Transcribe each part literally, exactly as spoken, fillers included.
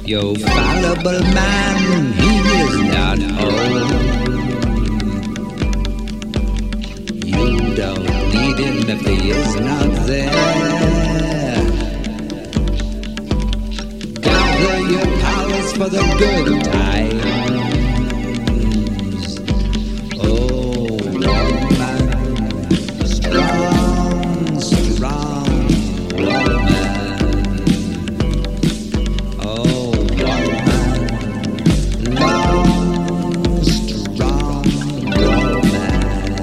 Your fallible man, he is not home. You don't need him if he is not there. Gather your powers for the good times. Oh, woman, strong, strong woman. Oh, woman, long, strong woman.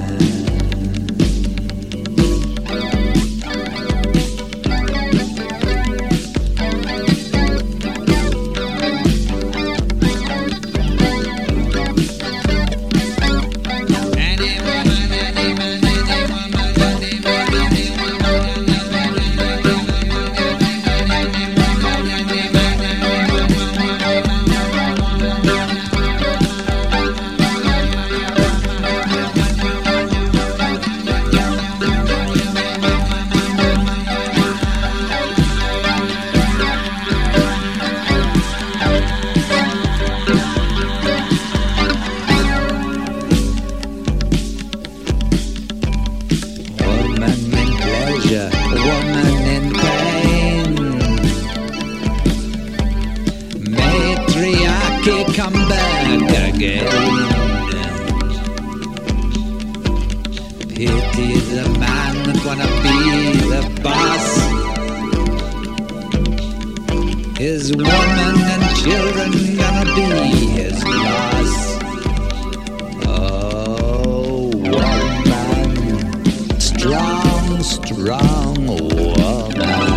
Woman in pain, matriarchy come back again. Pity the man that wanna be the boss. His woman and children gonna be his loss. Oh, woman, strong, strong woman.